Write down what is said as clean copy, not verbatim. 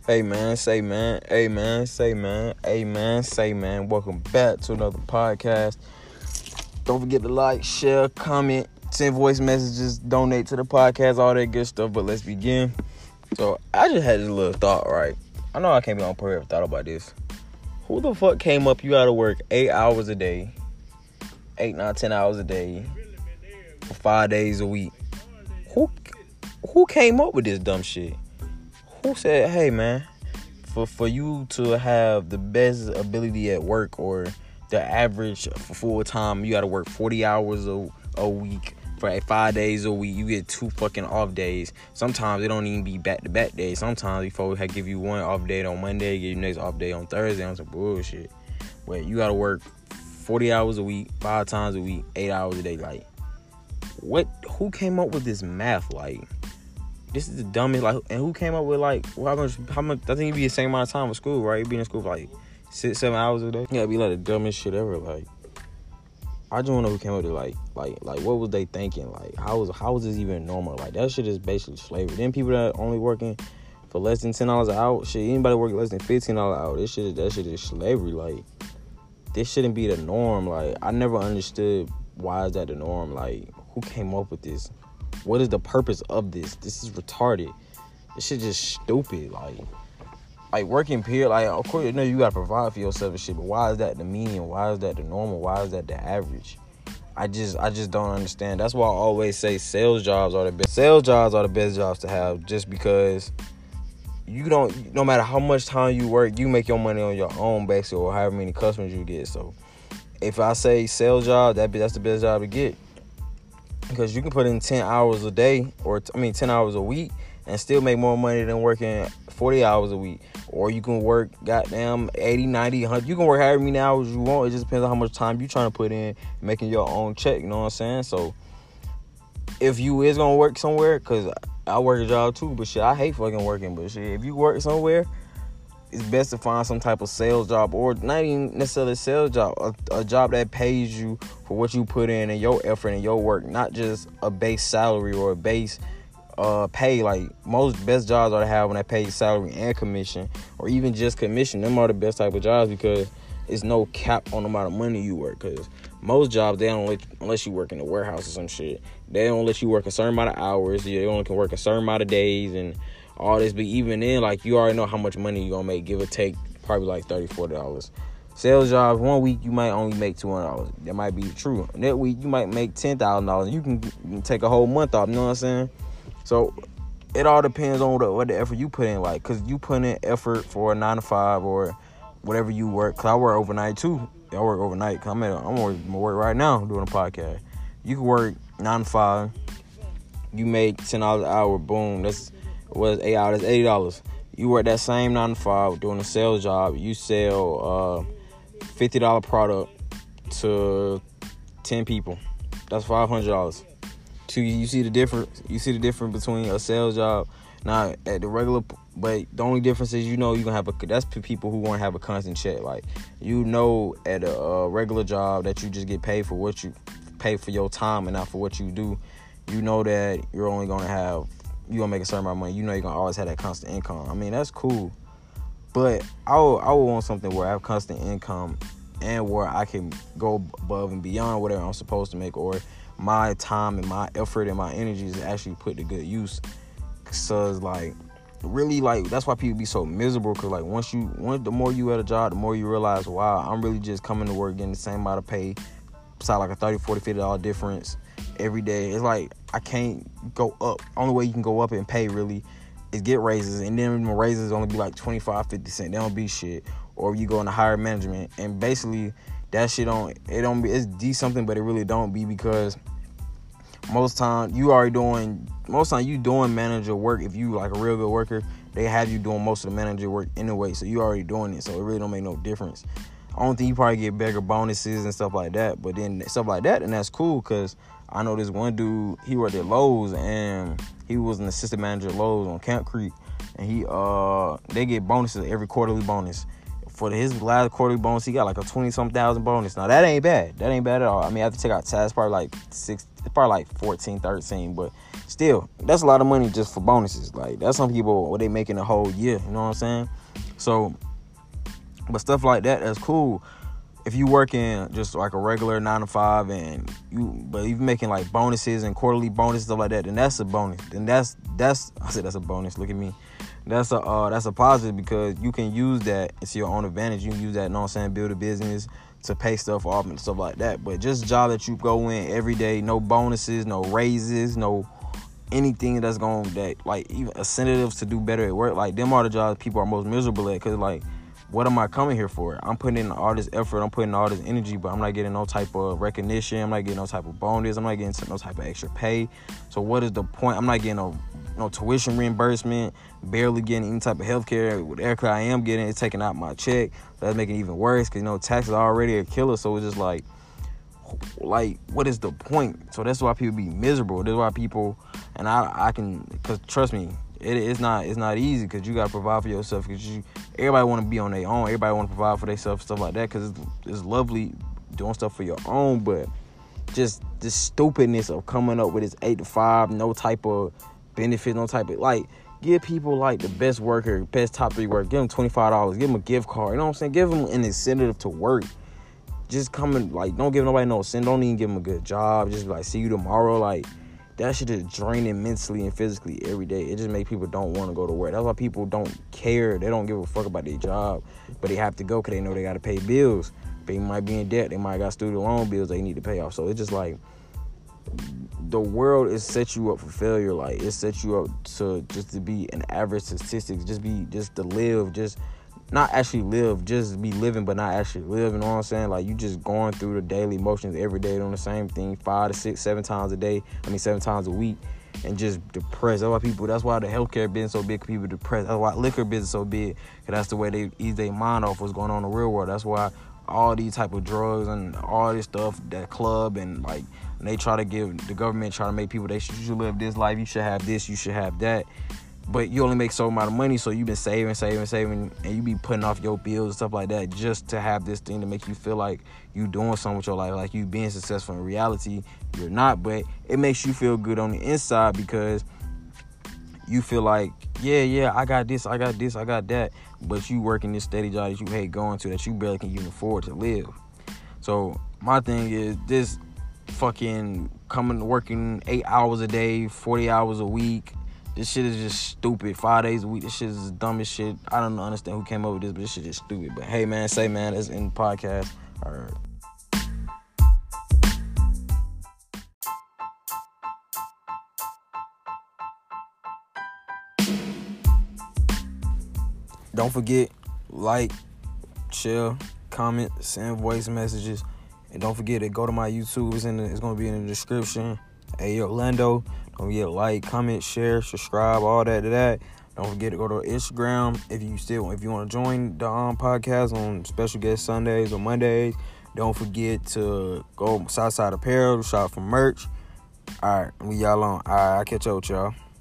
Hey man, say man, hey man, say man, hey man, say man. Welcome back to another podcast. Don't forget to like, share, comment, send voice messages, donate to the podcast, all that good stuff. But let's begin. So I just had this little thought, right? I know I can't be on prayer. Thought about this. Who the fuck came up? You gotta work 8 hours a day, 8, 9, 10 hours a day, for 5 days a week. Who came up with this dumb shit? Who said, hey man, for you to have the best ability at work, or the average for full time, you gotta work 40 hours a week for 5 days a week. You get 2 fucking off days. Sometimes it don't even be back-to-back days. Sometimes before we give you one off day on Monday, give you next off day on Thursday, on some bullshit. But you gotta work 40 hours a week, 5 times a week, 8 hours a day. Like, what? Who came up with this math? Like, this is the dumbest. Like, and who came up with like how much? I think it'd be the same amount of time with school, right? You'd be in school for like 6, 7 hours a day. Yeah, it'd be like the dumbest shit ever. Like, I just wanna know who came up with it. Like, what was they thinking? Like, how was this even normal? Like, that shit is basically slavery. Then people that only working for less than $10 an hour, shit. Anybody working less than $15 an hour, that shit is slavery. Like, this shouldn't be the norm. Like, I never understood why is that the norm. Like, who came up with this? What is the purpose of this? This is retarded. This shit just stupid. Like working period. Like, of course, you know you gotta provide for yourself and shit. But why is that the median? Why is that the normal? Why is that the average? I just don't understand. That's why I always say sales jobs are the best. Sales jobs are the best jobs to have, just because you don't. No matter how much time you work, you make your money on your own, basically, or however many customers you get. So, if I say sales job, that's the best job to get. Because you can put in 10 hours a day, 10 hours a week, and still make more money than working 40 hours a week. Or you can work goddamn 80, 90, 100. You can work however many hours you want. It just depends on how much time you're trying to put in making your own check. You know what I'm saying? So, if you is going to work somewhere, because I work a job too, but shit, I hate fucking working. But shit, if you work somewhere, it's best to find some type of sales job, or not even necessarily a sales job, a job that pays you for what you put in and your effort and your work, not just a base salary or a base pay. Like, most best jobs are to have when they pay salary and commission, or even just commission. Them are the best type of jobs, because it's no cap on the amount of money you work. Because most jobs, they don't let, unless you work in the warehouse or some shit, they don't let you work a certain amount of hours. You only can work a certain amount of days and all this. But even then, like, you already know how much money you're gonna make, give or take, probably like $30, $40. Sales jobs, one week you might only make $200. That might be true. And that week you might make $10,000. You can take a whole month off. You know what I'm saying? So it all depends on what the effort you put in. Like, cause you put in effort for a 9 to 5 or whatever you work. Cause I work overnight too. I work overnight. Cause I'm work right now doing a podcast. You can work 9 to 5. You make $10 an hour. Boom. That's 8 hours. That's $80. You work that same 9 to 5 doing a sales job. You sell $50 product to 10 people. That's $500. You see the difference? You see the difference between a sales job now at the regular, but the only difference is, you know, you're gonna have that's for people who want to have a constant check. Like, you know, at a regular job that you just get paid for what you pay for your time and not for what you do. You know that you're only gonna make a certain amount of money. You know you're gonna always have that constant income. I mean, that's cool, but I would want something where I have constant income and where I can go above and beyond whatever I'm supposed to make, or my time and my effort and my energy is actually put to good use. Cause like, really, like, that's why people be so miserable. Cause like, the more you at a job, the more you realize, wow, I'm really just coming to work getting the same amount of pay. It's like a $30, $40, $50 difference every day. It's like, I can't go up. Only way you can go up in pay really is get raises, and then the raises only be like 25, 50 cents. They don't be shit. Or you go into higher management, and basically that shit it's D something, but it really don't be, because most time you doing manager work. If you like a real good worker, they have you doing most of the manager work anyway, so you already doing it, so it really don't make no difference. I don't think you probably get bigger bonuses and stuff like that, but then stuff like that, and that's cool, because I know this one dude, he worked at Lowe's, and he was an assistant manager at Lowe's on Camp Creek, and they get bonuses, every quarterly bonus for his last quarterly bonus, he got like a 20-something thousand bonus. Now, that ain't bad. That ain't bad at all. I mean, I have to take out tax, probably like 6, probably like 14, 13. But still, that's a lot of money just for bonuses. Like, that's some people, what they making a whole year. You know what I'm saying? So, but stuff like that, that's cool. If you working just like a regular 9 to 5 but you making like bonuses and quarterly bonuses, stuff like that, then that's a bonus. Then that's I said that's a bonus. Look at me. That's a positive, because you can use that to your own advantage. You can use that, you know what I'm saying, build a business to pay stuff off and stuff like that. But just a job that you go in every day, no bonuses, no raises, no anything that's going that like even incentives to do better at work. Like, them are the jobs people are most miserable at, because like, what am I coming here for? I'm putting in all this effort, I'm putting in all this energy, but I'm not getting no type of recognition. I'm not getting no type of bonus. I'm not getting no type of extra pay. So what is the point? I'm not getting no tuition reimbursement, barely getting any type of health care. Whatever I am getting, it's taking out my check. So that's making it even worse, because, you know, taxes are already a killer. So it's just like, what is the point? So that's why people be miserable. That's why people, and I can, because trust me, it's not easy, because you got to provide for yourself, because everybody want to be on their own. Everybody want to provide for themselves, stuff like that, because it's lovely doing stuff for your own. But just the stupidness of coming up with this 8 to 5, no type of benefit, no type of, like, give people like the best worker, best top 3 worker, give them $25, give them a gift card, you know what I'm saying? Give them an incentive to work. Just come and, like, don't give nobody no incentive. Don't even give them a good job. Just be like, see you tomorrow. Like, that shit is draining mentally and physically every day. It just makes people don't want to go to work. That's why people don't care. They don't give a fuck about their job, but they have to go because they know they got to pay bills. They might be in debt. They might got student loan bills they need to pay off. So it's just like, the world is set you up for failure. Like, it sets you up to just to be an average statistics, just to live, just not actually live, just be living but not actually live. You know what I'm saying? Like, you just going through the daily motions every day, doing the same thing 5 to 6, 7 times a day. 7 times a week, and just depressed. That's why the healthcare business so big, people depressed. That's why liquor business so big, because that's the way they ease their mind off what's going on in the real world. That's why all these type of drugs and all this stuff, that club, and like, and they try to give, the government try to make people, you should live this life, you should have this, you should have that. But you only make so amount of money, so you've been saving, and you be putting off your bills and stuff like that just to have this thing to make you feel like you doing something with your life, like you being successful. In reality, you're not, but it makes you feel good on the inside, because you feel like, yeah, I got this, I got that, but you working this steady job that you hate going to, that you barely can even afford to live. So my thing is, this fucking coming to working 8 hours a day, 40 hours a week, this shit is just stupid. 5 days a week, this shit is the dumbest shit. I don't understand who came up with this, but this shit is stupid. But hey, man, that's in the podcast. All right. Don't forget, like, share, comment, send voice messages, and don't forget to go to my YouTube. It's gonna be in the description. Hey, Orlando. Don't forget to like, comment, share, subscribe, all that to that. Don't forget to go to Instagram if you want to join the podcast on special guest Sundays or Mondays. Don't forget to go Southside Apparel to shop for merch. All right, we y'all on. All right, I'll catch up with y'all.